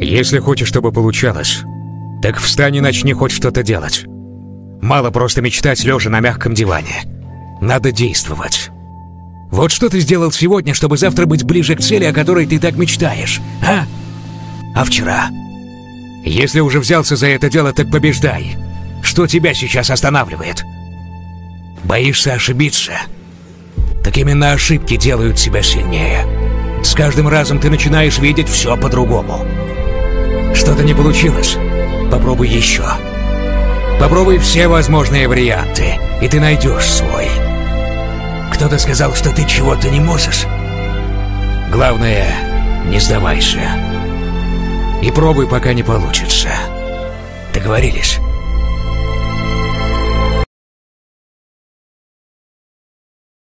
Если хочешь, чтобы получалось, так встань и начни хоть что-то делать. Мало просто мечтать, лежа на мягком диване. Надо действовать. Вот что ты сделал сегодня, чтобы завтра быть ближе к цели, о которой ты так мечтаешь, а? А вчера? Если уже взялся за это дело, так побеждай. Что тебя сейчас останавливает? Боишься ошибиться? Так именно ошибки делают тебя сильнее. С каждым разом ты начинаешь видеть все по-другому. Что-то не получилось? Попробуй еще. Попробуй все возможные варианты, и ты найдешь свой. Кто-то сказал, что ты чего-то не можешь. Главное, не сдавайся. И пробуй, пока не получится. Договорились?